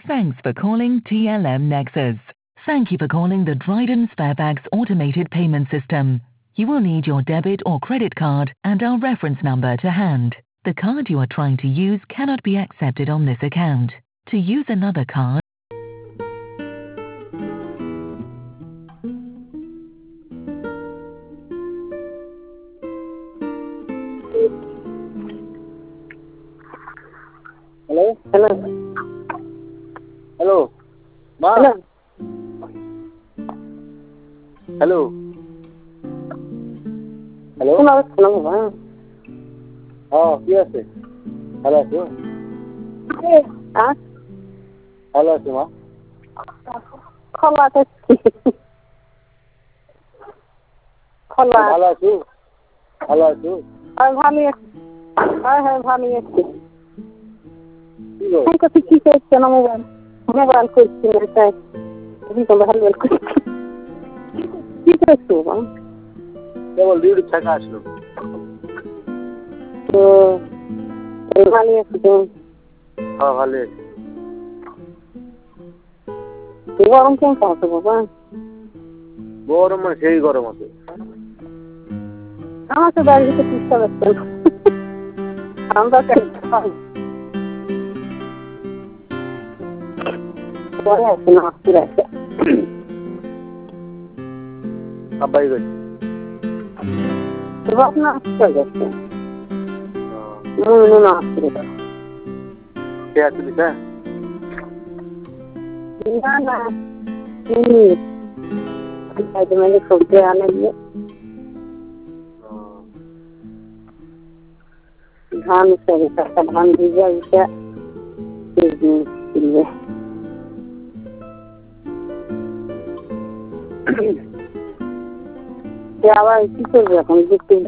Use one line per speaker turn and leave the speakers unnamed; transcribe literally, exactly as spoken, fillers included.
Thanks for calling T L M Nexus. Thank you for calling the Dryden Sparebags automated payment system. You will need your debit or credit card and our reference number to hand. The card you are trying to use cannot be accepted on this account. To use another card,
Hello?
Hello.
Hello? Ma?
Hello.
Hello? Hello?
শোনা যাচ্ছে না বাবা।
হ্যাঁ, কি আছে? ভালো আছো?
হ্যাঁ?
ভালো আছো মা?
খোলা করছি। খোলা।
ভালো আছো? ভালো আছো?
আমি ভালোই আছি। হ্যাঁ হ্যাঁ ভালোই আছি।
কি গো?
আমি কাছে কি করছে না মোবাইল মোবাইল করছি না তাই আমি তো ভালো করছি কি করছো বাবা?
কেবল ডিউটি থেকে আসলো।
তো ভালোই আছি তো।
হ্যাঁ, ভালো আছি।
গরম কেমন আছে বাবা?
গরম মানে সেই গরম আছে।
আমার তো বাড়িতে পিস্তা যাচ্ছে না আমরা পরে আছে না ফিরে আছে
আব্বাই গেছে।
বাপ না আসতে যাচ্ছে নুন না আসতে যাচ্ছে
কে আসছিস হ্যাঁ?
না না হুম আজকে মানে সবজি আনে দিয়ে ধান সব একটা ধান দিয়ে এটা দিয়ে আবার কি করবে এখন দেখতে